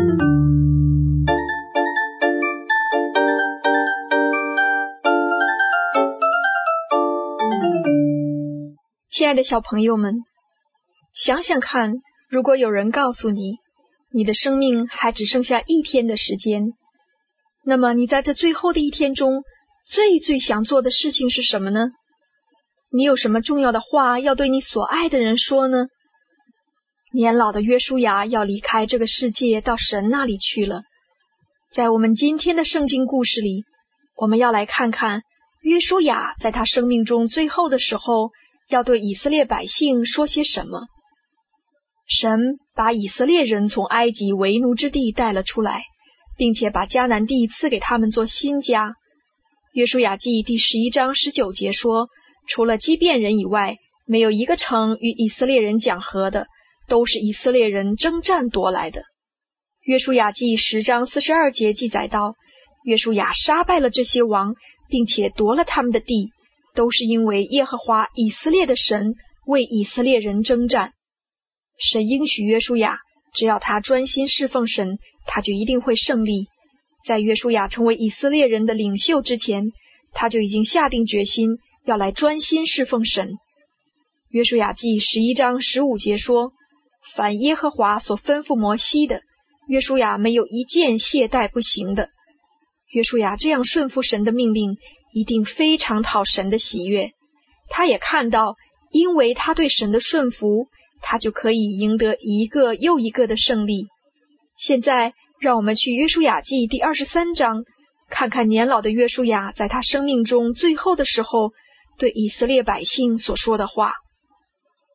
亲爱的小朋友们，想想看，如果有人告诉你，你的生命还只剩下一天的时间，那么你在这最后的一天中，最最想做的事情是什么呢？你有什么重要的话要对你所爱的人说呢？年老的约书亚要离开这个世界，到神那里去了。在我们今天的圣经故事里，我们要来看看约书亚在他生命中最后的时候，要对以色列百姓说些什么。神把以色列人从埃及为奴之地带了出来，并且把迦南地赐给他们做新家。约书亚记第十一章十九节说，除了基遍人以外，没有一个城与以色列人讲和的，都是以色列人征战夺来的。约书亚记十章四十二节记载到，约书亚杀败了这些王，并且夺了他们的地，都是因为耶和华以色列的神为以色列人征战。神应许约书亚，只要他专心侍奉神，他就一定会胜利。在约书亚成为以色列人的领袖之前，他就已经下定决心要来专心侍奉神。约书亚记十一章十五节说，凡耶和华所吩咐摩西的，约书亚没有一件懈怠不行的。约书亚这样顺服神的命令，一定非常讨神的喜悦。他也看到，因为他对神的顺服，他就可以赢得一个又一个的胜利。现在让我们去约书亚记第二十三章，看看年老的约书亚在他生命中最后的时候对以色列百姓所说的话。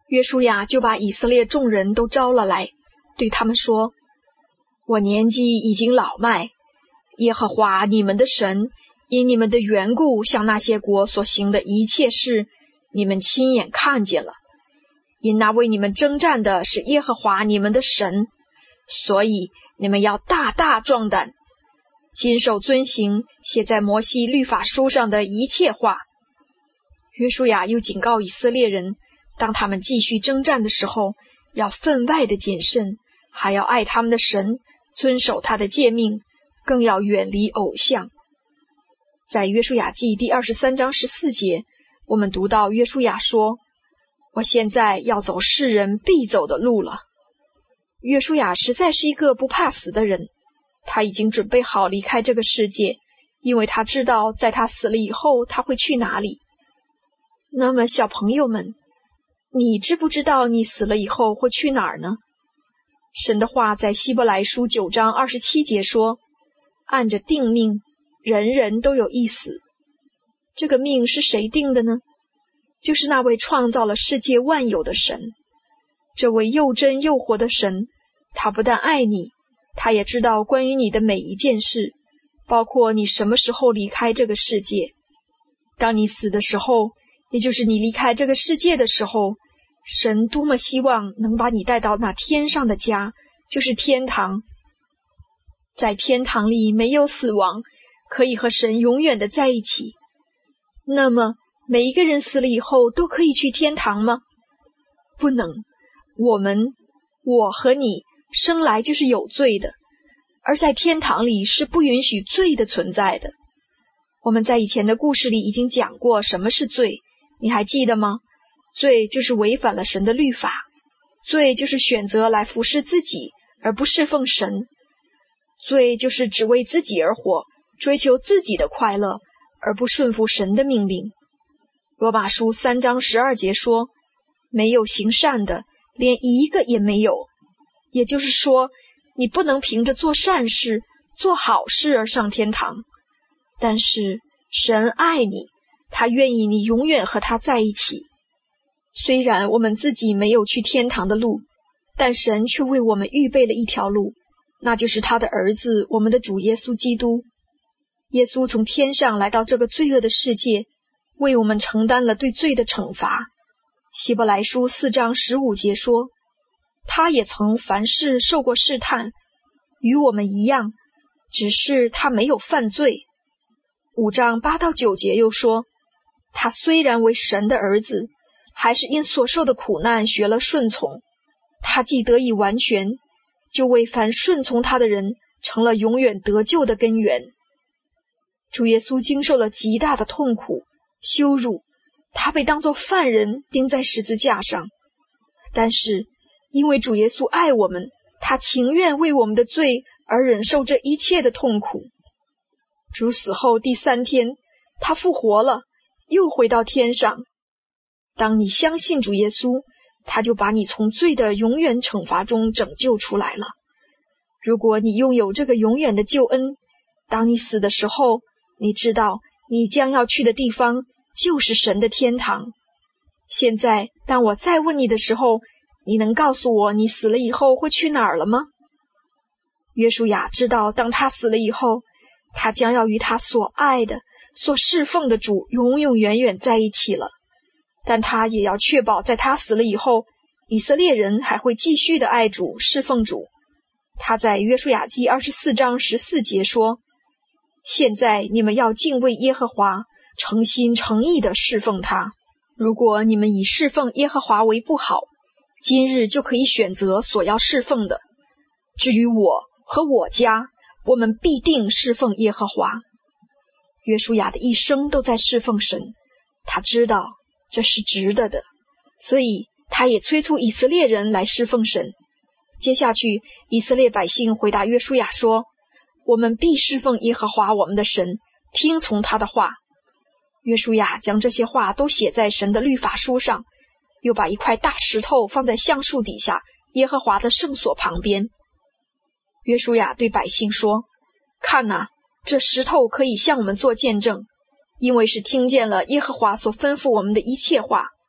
约书亚就把以色列众人都招了来，对他们说：我年纪已经老迈，耶和华你们的神因你们的缘故向那些国所行的一切事，你们亲眼看见了。因那为你们征战的是耶和华你们的神，所以你们要大大壮胆，谨守遵行写在摩西律法书上的一切话。约书亚又警告以色列人，当他们继续征战的时候，要分外的谨慎，还要爱他们的神，遵守他的诫命，更要远离偶像。在约书亚记第二十三章十四节，我们读到约书亚说：我现在要走世人必走的路了。约书亚实在是一个不怕死的人，他已经准备好离开这个世界，因为他知道在他死了以后他会去哪里。那么小朋友们，你知不知道你死了以后会去哪儿呢？神的话在希伯来书九章二十七节说：按着定命，人人都有一死。这个命是谁定的呢？就是那位创造了世界万有的神。这位又真又活的神，他不但爱你，他也知道关于你的每一件事，包括你什么时候离开这个世界。当你死的时候，也就是你离开这个世界的时候，神多么希望能把你带到那天上的家，就是天堂。在天堂里没有死亡，可以和神永远的在一起。那么每一个人死了以后都可以去天堂吗？不能。我们，我和你生来就是有罪的，而在天堂里是不允许罪的存在的。我们在以前的故事里已经讲过什么是罪，你还记得吗？罪就是违反了神的律法，罪就是选择来服侍自己而不侍奉神，罪就是只为自己而活，追求自己的快乐而不顺服神的命令。罗马书三章十二节说：没有行善的，连一个也没有。也就是说，你不能凭着做善事做好事而上天堂。但是神爱你，他愿意你永远和他在一起。虽然我们自己没有去天堂的路，但神却为我们预备了一条路，那就是他的儿子，我们的主耶稣基督。耶稣从天上来到这个罪恶的世界，为我们承担了对罪的惩罚。希伯来书四章十五节说：他也曾凡事受过试探，与我们一样，只是他没有犯罪。五章八到九节又说：他虽然为神的儿子，还是因所受的苦难学了顺从。他既得以完全，就为凡顺从他的人成了永远得救的根源。主耶稣经受了极大的痛苦、羞辱，他被当作犯人钉在十字架上。但是因为主耶稣爱我们，他情愿为我们的罪而忍受这一切的痛苦。主死后第三天，他复活了，又回到天上。当你相信主耶稣，他就把你从罪的永远惩罚中拯救出来了。如果你拥有这个永远的救恩，当你死的时候，你知道你将要去的地方就是神的天堂。现在当我再问你的时候，你能告诉我你死了以后会去哪儿了吗？约书亚知道，当他死了以后，他将要与他所爱的、所侍奉的主永永远远在一起了。但他也要确保，在他死了以后，以色列人还会继续的爱主、侍奉主。他在约书亚记二十四章十四节说：现在你们要敬畏耶和华，诚心诚意的侍奉他。如果你们以侍奉耶和华为不好，今日就可以选择所要侍奉的。至于我和我家，我们必定侍奉耶和华。约书亚的一生都在侍奉神，他知道这是值得的，所以他也催促以色列人来侍奉神。接下去，以色列百姓回答约书亚说：我们必侍奉耶和华我们的神，听从他的话。约书亚将这些话都写在神的律法书上，又把一块大石头放在橡树底下耶和华的圣所旁边。约书亚对百姓说：看哪，这石头可以向我们做见证，因为是听见了耶和华所吩咐我们的一切话。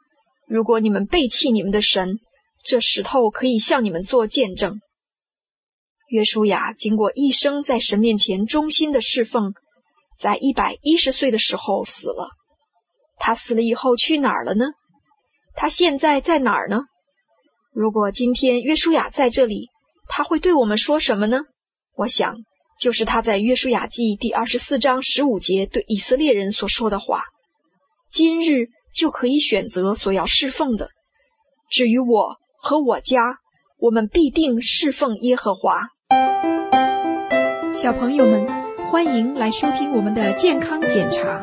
如果你们背弃你们的神，这石头可以向你们做见证。约书亚经过一生在神面前忠心的侍奉，在一百一十岁的时候死了。他死了以后去哪儿了呢？他现在在哪儿呢？如果今天约书亚在这里，他会对我们说什么呢？我想就是他在约书亚记第二十四章十五节对以色列人所说的话：今日就可以选择所要侍奉的，至于我和我家，我们必定侍奉耶和华。 小朋友们，欢迎来收听我们的健康检查。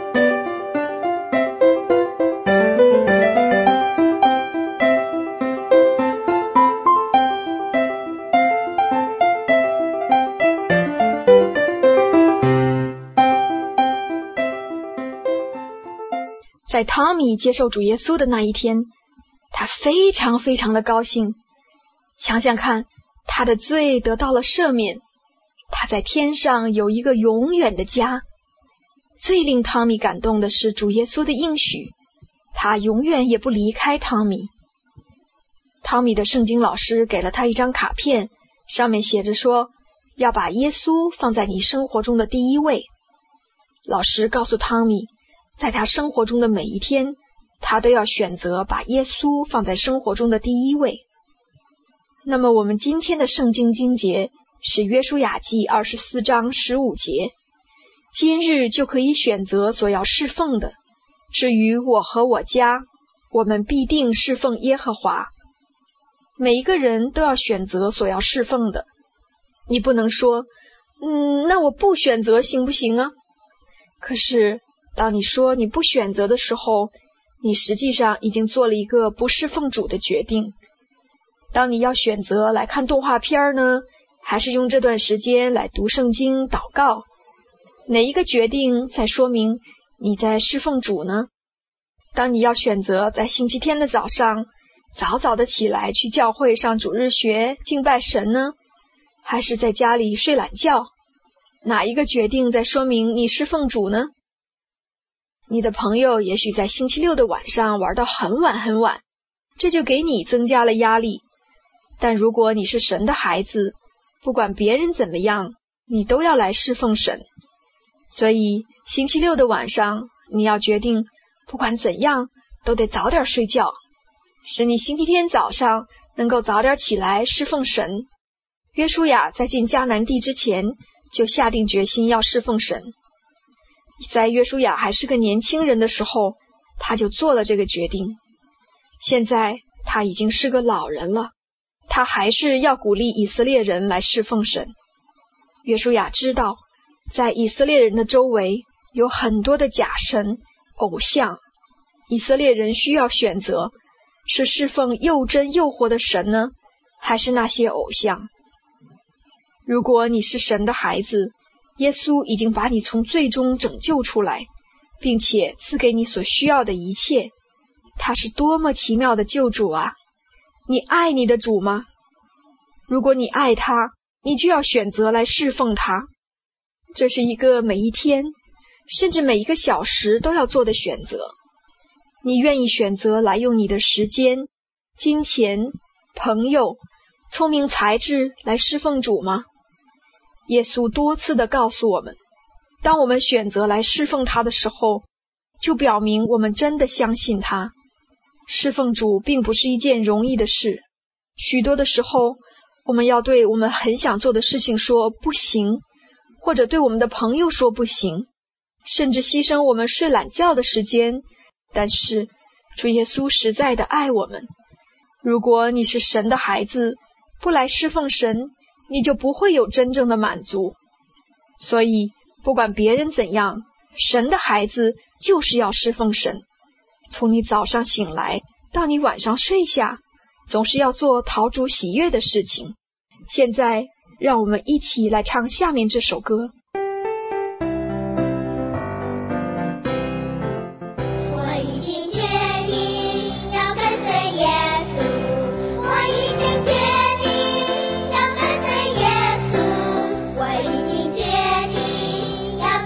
在汤米接受主耶稣的那一天，他非常非常的高兴。想想看，他的罪得到了赦免，他在天上有一个永远的家。最令汤米感动的是主耶稣的应许，他永远也不离开汤米。汤米的圣经老师给了他一张卡片，上面写着说，要把耶稣放在你生活中的第一位。老师告诉汤米，在他生活中的每一天，他都要选择把耶稣放在生活中的第一位。那么我们今天的圣经经节是约书亚记二十四章十五节，今日就可以选择所要侍奉的，至于我和我家，我们必定侍奉耶和华。每一个人都要选择所要侍奉的，你不能说嗯，那我不选择行不行啊？可是当你说你不选择的时候，你实际上已经做了一个不侍奉主的决定。当你要选择来看动画片呢，还是用这段时间来读圣经祷告，哪一个决定在说明你在侍奉主呢？当你要选择在星期天的早上早早的起来去教会上主日学敬拜神呢，还是在家里睡懒觉？哪一个决定在说明你侍奉主呢？你的朋友也许在星期六的晚上玩到很晚很晚，这就给你增加了压力。但如果你是神的孩子，不管别人怎么样，你都要来侍奉神。所以星期六的晚上，你要决定不管怎样都得早点睡觉，使你星期天早上能够早点起来侍奉神。约书亚在进迦南地之前就下定决心要侍奉神。在约书亚还是个年轻人的时候，他就做了这个决定。现在他已经是个老人了，他还是要鼓励以色列人来侍奉神。约书亚知道，在以色列人的周围有很多的假神、偶像，以色列人需要选择，是侍奉又真又活的神呢，还是那些偶像？如果你是神的孩子，耶稣已经把你从罪中拯救出来，并且赐给你所需要的一切。他是多么奇妙的救主啊！你爱你的主吗？如果你爱他，你就要选择来侍奉他。这是一个每一天，甚至每一个小时都要做的选择。你愿意选择来用你的时间、金钱、朋友、聪明才智来侍奉主吗？耶稣多次地告诉我们，当我们选择来侍奉他的时候，就表明我们真的相信他。侍奉主并不是一件容易的事，许多的时候，我们要对我们很想做的事情说不行，或者对我们的朋友说不行，甚至牺牲我们睡懒觉的时间。但是主耶稣实在的爱我们，如果你是神的孩子，不来侍奉神，你就不会有真正的满足。所以不管别人怎样，神的孩子就是要侍奉神。从你早上醒来到你晚上睡下，总是要做讨主喜悦的事情。现在让我们一起来唱下面这首歌。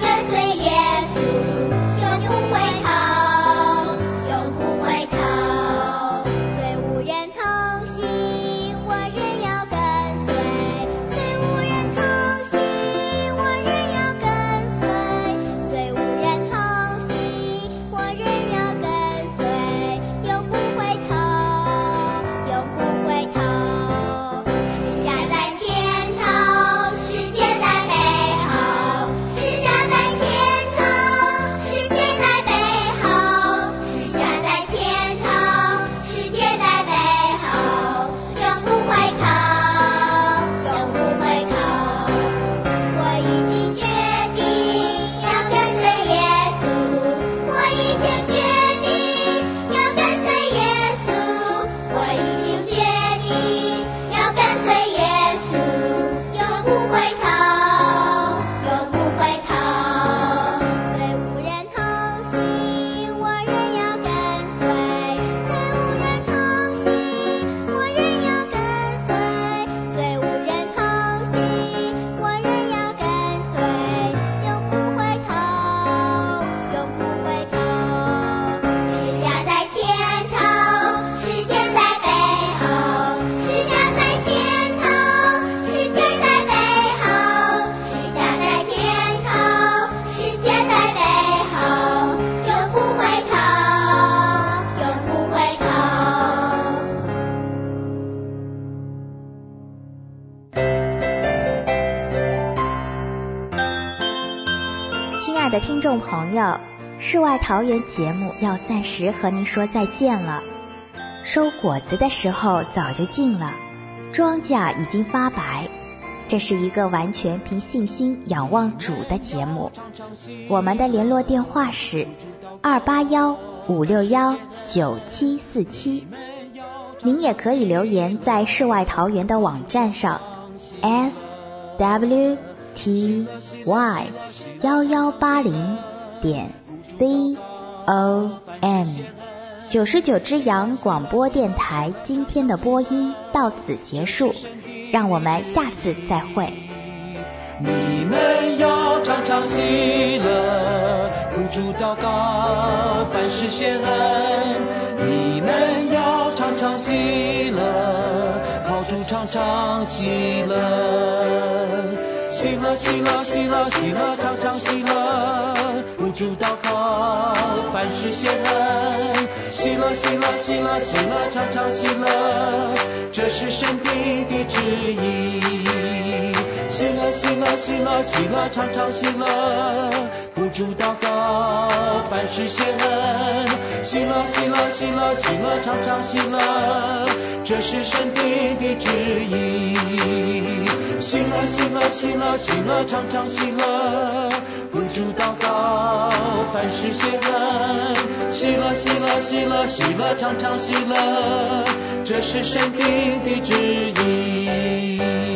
永不回头。 爱的听众朋友，世外桃源节目要暂时和您说再见了。收果子的时候早就近了，庄稼已经发白。这是一个完全凭信心仰望主的节目。我们的联络电话是二八幺五六幺九七四七。您也可以留言在世外桃源的网站上 s w t y 一一八零点 c o m。 九十九只羊广播电台今天的播音到此结束，让我们下次再会。 你们要常常喜乐，苦主祷告，凡事谢恩。你们要常常喜乐，靠主常常喜乐。喜乐喜乐喜乐喜乐常常喜乐，苦主祷告，凡事谢恩。喜乐喜乐喜乐喜乐常常喜乐，这是神定的旨意。喜乐喜乐喜乐喜乐常常喜乐，苦主祷告，凡事谢恩。喜乐喜乐喜乐喜乐常常喜乐，这是神定的旨意。喜乐喜乐喜乐喜乐常常喜乐，苦主祷告，凡事谢恩。喜乐喜乐喜乐喜乐常常喜乐，这是神定的旨意。